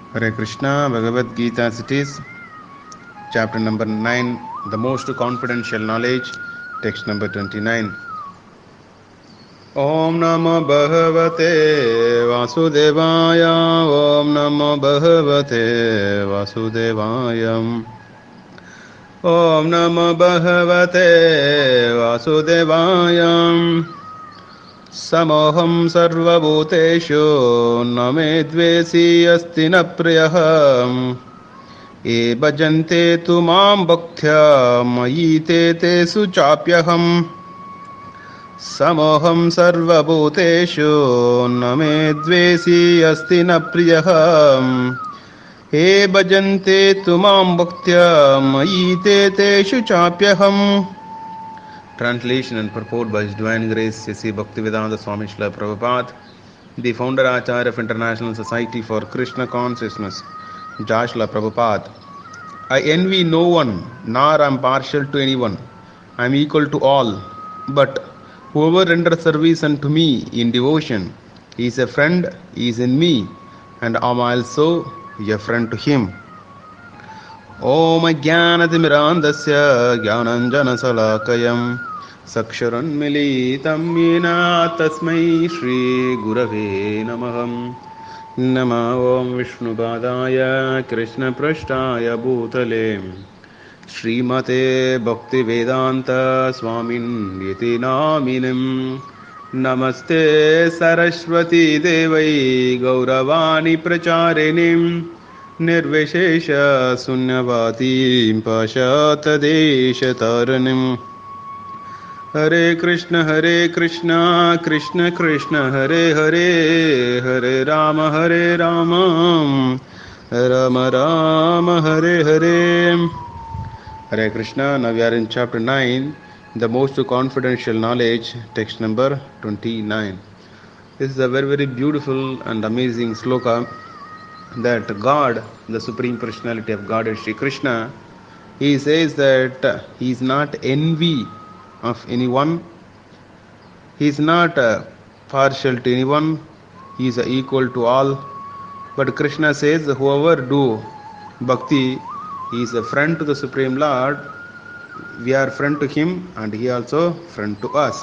Hare Krishna, Bhagavad Gita as it is, chapter number 9, the most confidential knowledge, text number 29. Om Namo Bhagavate Vasudevaya, Om Namo Bhagavate Vasudevaya, Om Namo Bhagavate Vasudevaya. Samoham sarvabhuteshu na me dvesi asti na priyah ye bhajante tu mam bhaktya mayi te suchapyaham. Samoham sarvabhuteshu na me dvesi asti na priyah ye bhajante tu mam bhaktya mayi te suchapyaham. Translation and purport by His Divine Grace C.C. Bhaktivedanta Swami Srila Prabhupada, the founder Acharya of International Society for Krishna Consciousness, Jai Srila Prabhupada. I envy no one, nor am partial to anyone. I am equal to all. But whoever renders service unto me in devotion, he is a friend, he is in me, and I am also a friend to him. Om Jnanatimirandasya Jnananjanasalakayam Saksharanmilitam Yena Tasmai Shri Gurave Namaham. Nama Om Vishnupadaya Krishna Prashtaya Bhutale Srimate Bhaktivedanta Swamin Yati Naminim. Namaste Saraswati Devai Gauravani Pracharinim Nirvishesha Sunyavati Pashatadeshataranim. Hare Krishna Krishna Krishna Hare Hare Hare Rama Rama Rama Hare Hare. Hare Krishna. Now we are in chapter 9, the most confidential knowledge, text number 29. This is a very, very beautiful and amazing sloka that God, the Supreme Personality of Godhead, Sri Krishna, he says that he is not envy of anyone, he is not partial to anyone, he is equal to all. But Krishna says whoever do bhakti, he is a friend to the Supreme Lord, we are friend to him and he also friend to us.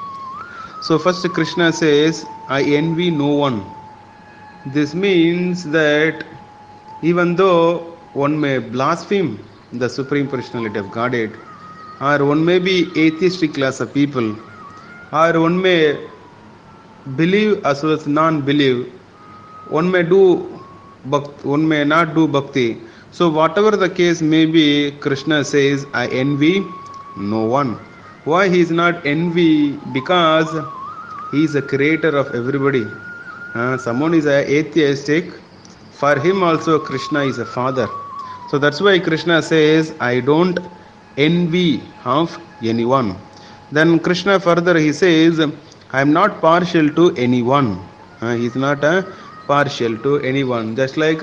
So first Krishna says, I envy no one. This means that even though one may blaspheme the Supreme Personality of Godhead, or one may be atheistic class of people, or one may believe as well as non-believe, one may do bhakti, one may not do bhakti. So whatever the case may be, Krishna says, I envy no one. Why he is not envy? Because he is a creator of everybody. Someone is atheistic, for him also Krishna is a father. So that's why Krishna says, I don't envy of anyone. Then Krishna further he says, I am not partial to anyone. He is not partial to anyone. Just like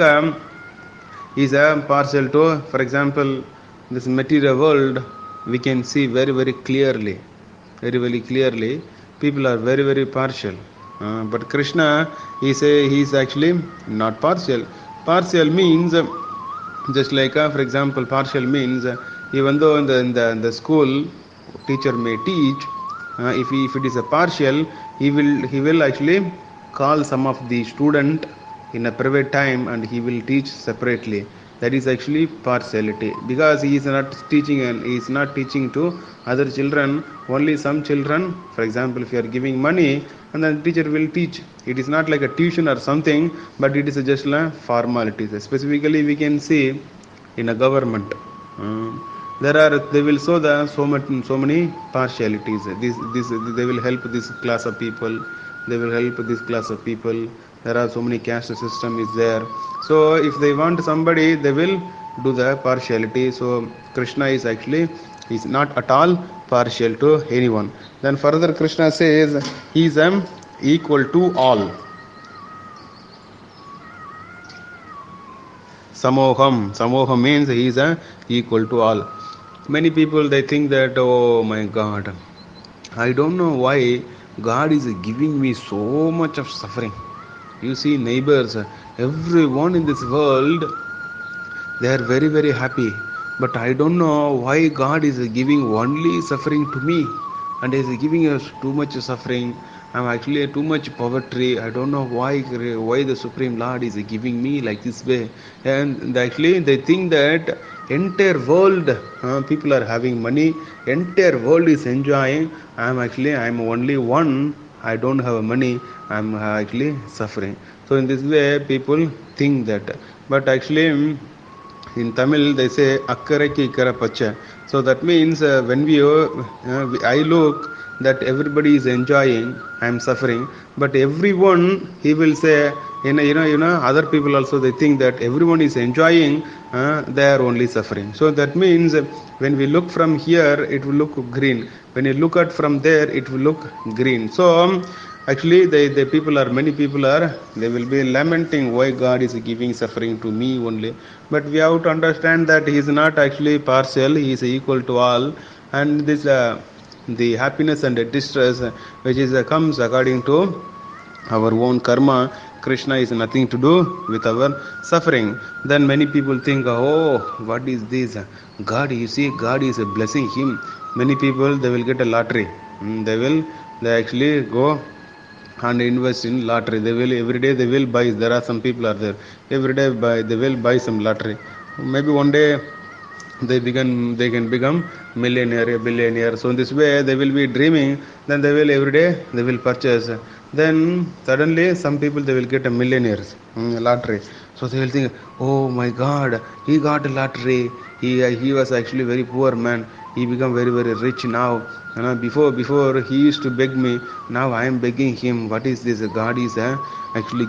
he is partial to, for example, this material world, we can see very, very clearly. Very, very clearly. People are very, very partial. But Krishna, he is actually not partial. Partial means, just like for example, partial means even though in the school teacher may teach, if it is a partial, he will actually call some of the student in a private time and he will teach separately. That is actually partiality, because he is not teaching and he is not teaching to other children, only some children. For example, if you are giving money and then the teacher will teach, it is not like a tuition or something, but it is just a formality. Specifically we can see in a government, they will show so many partialities. This they will help this class of people, they will help this class of people. There are so many caste system is there. So if they want somebody, they will do the partiality. So Krishna is not at all partial to anyone. Then further Krishna says he is equal to all. Samoham means he is equal to all. Many people they think that, oh my God, I don't know why God is giving me so much of suffering. You see neighbors, Everyone in this world, they are very very happy, but I don't know why God is giving only suffering to me, and is giving us too much suffering. I'm actually too much poverty. I don't know why the Supreme Lord is giving me like this way. And actually they think that entire world, people are having money, entire world is enjoying. I'm only one, I don't have money, I'm actually suffering. So in this way people think that. But actually in Tamil they say akkarakku ikkara pacha. So that means I look that everybody is enjoying, I am suffering. But everyone, he will say, other people also they think that everyone is enjoying, they are only suffering. So that means when we look from here it will look green, when you look at from there it will look green. So actually the people are, many people are, they will be lamenting why God is giving suffering to me only. But we have to understand that he is not actually partial, he is equal to all. And this the happiness and the distress which is comes according to our own karma. Krishna is nothing to do with our suffering. Then many people think, oh, what is this God, you see God is blessing him. Many people, they will get a lottery. They actually go and invest in lottery. They will every day they will buy. There are some people are there, every day buy, they will buy some lottery. Maybe one day they can become millionaire, a billionaire. So in this way they will be dreaming, then they will every day they will purchase. Then suddenly some people they will get a millionaires, lottery. So they will think, oh my God, he got a lottery. He was actually very poor man, he become very very rich now. Before he used to beg me, now I am begging him. What is this? God is actually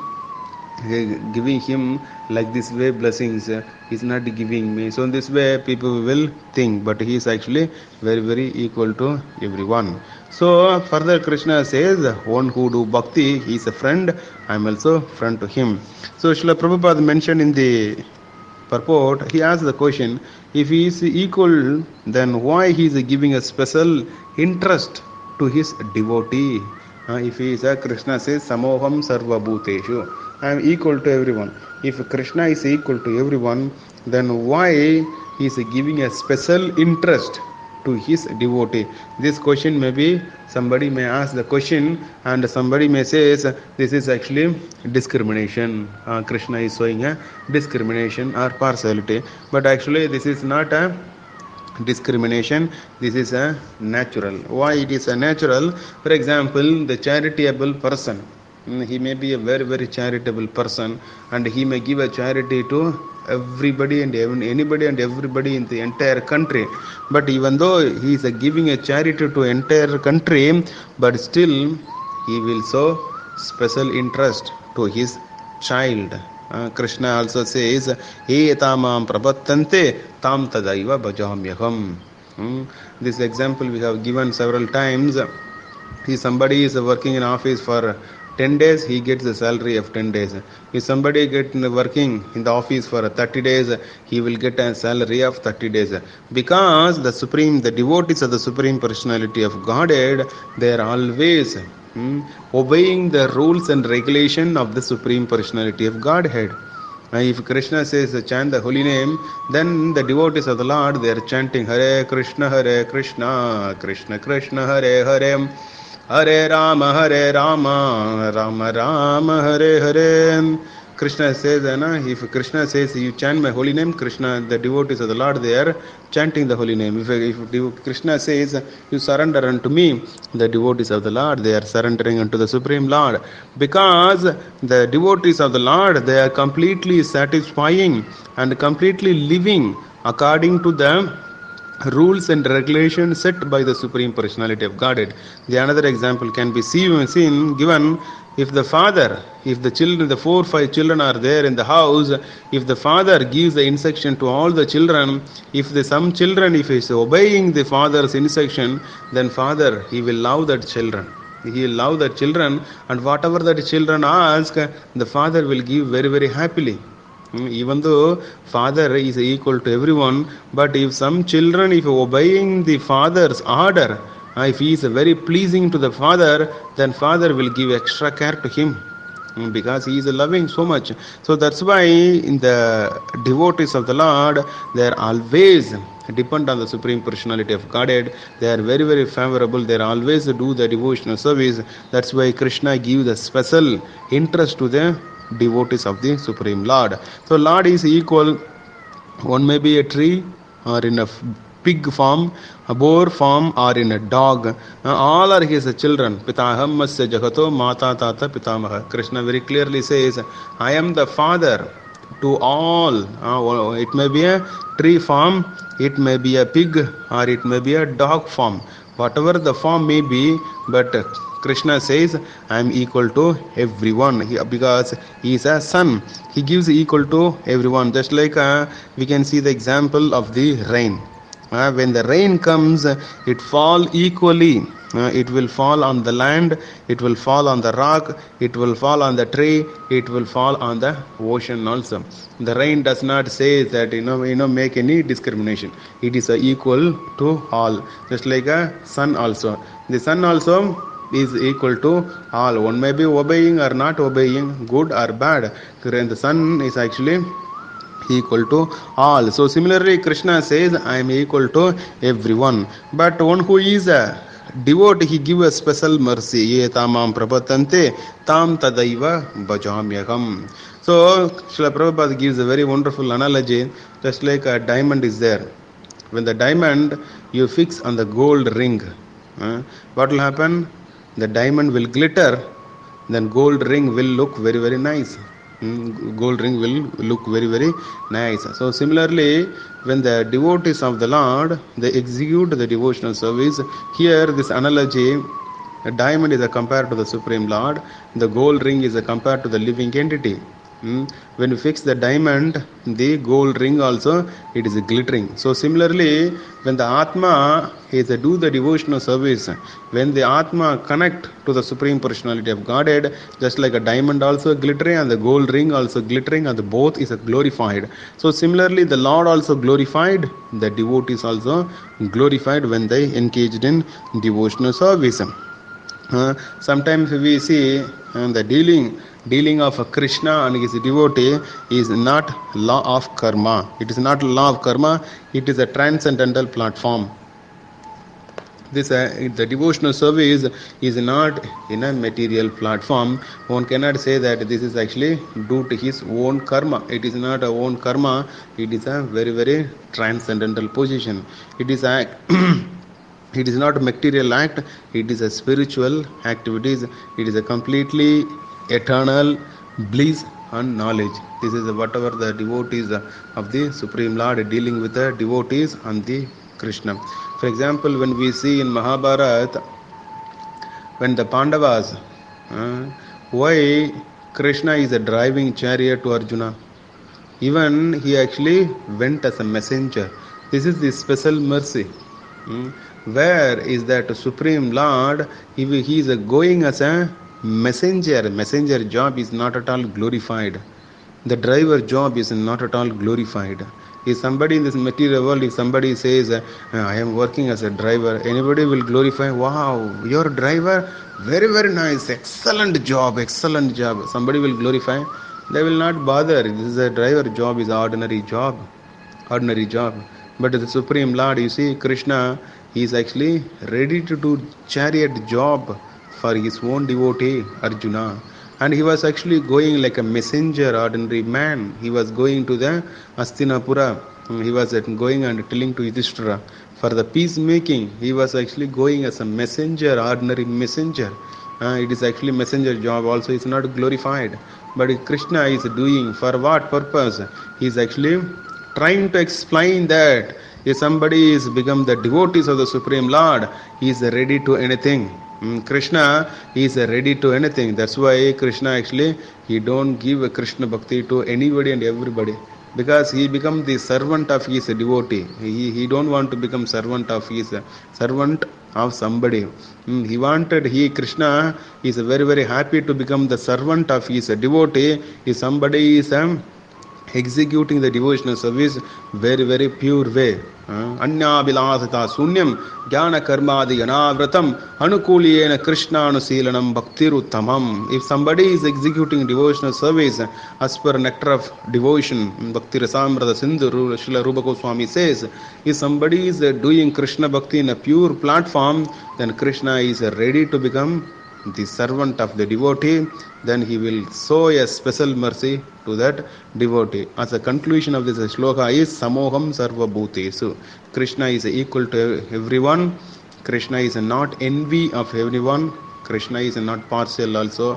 giving him like this way blessings. He's not giving me. So in this way people will think, but he is actually very very equal to everyone. So further Krishna says, one who do bhakti, he is a friend, I am also friend to him. So Srila Prabhupada mentioned in the purport, he asked the question, if he is equal, then why he is giving a special interest to his devotee? If he is a, Krishna says, Samoham Sarva Bhuteshu, I am equal to everyone. If Krishna is equal to everyone, then why he is giving a special interest to his devotee? This question may be, somebody may ask the question, and somebody may say this is actually discrimination. Krishna is showing a discrimination or partiality. But actually this is not a discrimination, this is a natural. Why it is a natural? For example, the charitable person, he may be a very very charitable person, and he may give a charity to everybody and anybody and everybody in the entire country. But even though he is giving a charity to entire country, but still he will show special interest to his child. Krishna also says, he tamam prapattante tam tadaiva bhajamyaham. This example we have given several times. If somebody is working in office for 10 days, he gets the salary of 10 days. If somebody gets working in the office for 30 days, he will get a salary of 30 days. Because the devotees of the Supreme Personality of Godhead, they are always obeying the rules and regulation of the Supreme Personality of Godhead. If Krishna says chant the holy name, then the devotees of the Lord, they are chanting Hare Krishna, Krishna Krishna, Hare Hare, Hare Rama, Rama Rama, Hare Hare. Krishna says, if Krishna says you chant my holy name, Krishna, the devotees of the Lord, they are chanting the holy name. If Krishna says you surrender unto me, the devotees of the Lord, they are surrendering unto the Supreme Lord. Because the devotees of the Lord, they are completely satisfying and completely living according to the rules and regulations set by the Supreme Personality of Godhead. The another example can be given. If the father, if the children, the 4 or 5 children are there in the house, if the father gives the instruction to all the children, if some children, if he is obeying the father's instruction, then father, he will love that children. He will love the children, and whatever that children ask, the father will give very very happily. Even though father is equal to everyone, but if some children, if obeying the father's order, if he is very pleasing to the father, then father will give extra care to him. because he is loving so much. So that's why in the devotees of the Lord, they are always depend on the Supreme Personality of Godhead. They are very, very favorable. They always do the devotional service. That's why Krishna gives the special interest to the devotees of the Supreme Lord. So Lord is equal. One may be a tree or in a pig form, a boar form, or in a dog. All are his children. Pitaham masya jagato mata tata pitamaha. Krishna very clearly says, I am the father to all. It may be a tree form, it may be a pig, or it may be a dog form. Whatever the form may be, but Krishna says, I am equal to everyone because he is a son. He gives equal to everyone. Just like we can see the example of the rain. When the rain comes, it fall equally. It will fall on the land, it will fall on the rock, it will fall on the tree, it will fall on the ocean also. The rain does not say that make any discrimination. It is equal to all. Just like a sun also. The sun also is equal to all. One may be obeying or not obeying, good or bad. And the sun is actually equal to all. So similarly, Krishna says, I am equal to everyone. But one who is a devotee, he give a special mercy. Ye tamam prapatante tam tadaiva bhajamyaham. So Srila Prabhupada gives a very wonderful analogy. Just like a diamond is there. When the diamond you fix on the gold ring, what will happen? The diamond will glitter, then gold ring will look very, very nice. Gold ring will look very, very nice. So similarly, when the devotees of the Lord, they execute the devotional service, here this analogy, a diamond is compared to the Supreme Lord, the gold ring is compared to the living entity. When you fix the diamond, the gold ring also, it is glittering. So similarly, when the Atma is do the devotional service, when the Atma connect to the Supreme Personality of Godhead, just like a diamond also glittering and the gold ring also glittering, and the both is glorified. So similarly, the Lord also glorified, the devotees also glorified when they engaged in devotional service. Sometimes we see the dealing of Krishna and his devotee is not law of karma. It is not law of karma. It is a transcendental platform. This the devotional service is not in a material platform. One cannot say that this is actually due to his own karma. It is not a own karma. It is a very, very transcendental position. It is a it is not a material act, it is a spiritual activities. It is a completely eternal bliss and knowledge. This is whatever the devotees of the Supreme Lord dealing with the devotees and the Krishna. For example, when we see in Mahabharata, when the Pandavas, why Krishna is a driving chariot to Arjuna? Even he actually went as a messenger. This is the special mercy. Where is that Supreme Lord? He is going as a messenger. Messenger job is not at all glorified. The driver job is not at all glorified. If somebody in this material world, if somebody says, I am working as a driver, anybody will glorify, wow, your driver, very, very nice, excellent job. Somebody will glorify. They will not bother. This is a driver job, is ordinary job. But the Supreme Lord, you see, Krishna, he is actually ready to do chariot job for his own devotee, Arjuna. And he was actually going like a messenger, ordinary man. He was going to the Hastinapura. He was going and telling to Yudhishthira for the peacemaking. He was actually going as a messenger, ordinary messenger. It is actually messenger job also is not glorified. But Krishna is doing for what purpose? He is actually trying to explain that if somebody is become the devotees of the Supreme Lord, he is ready to anything. Krishna is ready to anything. That's why Krishna actually, he don't give a Krishna bhakti to anybody and everybody, because he become the servant of his devotee. He don't want to become servant of somebody. Krishna is very, very happy to become the servant of his devotee. If somebody is executing the devotional service very very pure way. Anya bilasata sunyam jnana karmadi anavratam anukuliyena krishna anusilanam bhaktiruttamam. If somebody is executing devotional service as per nectar of devotion, bhakti rasamrita sindhu Srila Rupa Goswami says, if somebody is doing Krishna bhakti in a pure platform, then Krishna is ready to become the servant of the devotee. Then he will show a special mercy to that devotee. As a conclusion of this shloka is Samoham Sarva Bhutesu. Krishna is equal to everyone. Krishna is not envy of everyone. Krishna is not partial also.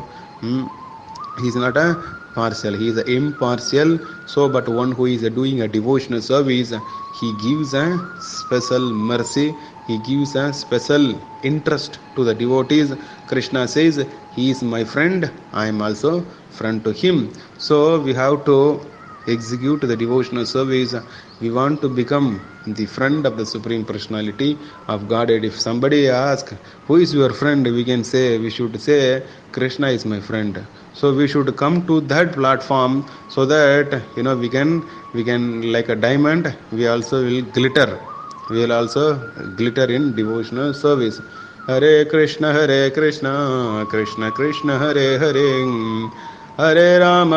He is not a partial, he is impartial. So but one who is doing a devotional service, he gives a special mercy, he gives a special interest to the devotees. Krishna says, he is my friend, I am also friend to him. So we have to execute the devotional service. We want to become the friend of the Supreme Personality of Godhead. If somebody asks, who is your friend, we should say, Krishna is my friend. So we should come to that platform so that we can like a diamond, we also will glitter. We will also glitter in devotional service. Hare Krishna, Krishna Krishna, Hare Hare, Hare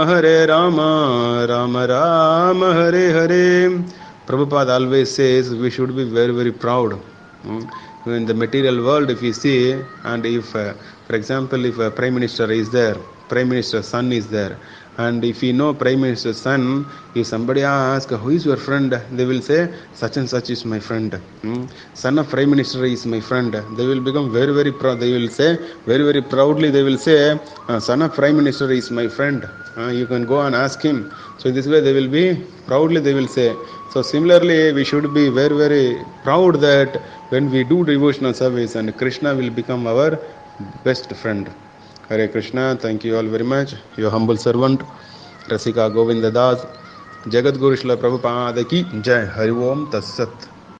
Rama, Rama Rama, Hare Hare. Prabhupada always says we should be very very proud. In the material world, if you see, and if, for example, if a Prime Minister is there, Prime Minister's son is there, and if you know Prime Minister's son, if somebody asks, who is your friend? They will say, such and such is my friend. Son of Prime Minister is my friend. They will become very, very proud. They will say, very, very proudly, they will say, son of Prime Minister is my friend. You can go and ask him. So this way they will be, proudly they will say. So similarly, we should be very, very proud that when we do devotional service, and Krishna will become our best friend. Hare Krishna. Thank you all very much. Your humble servant, Rasika Govinda Das. Jagat Guru Srila Prabhupada ki Jai. Hari Om Tat Sat.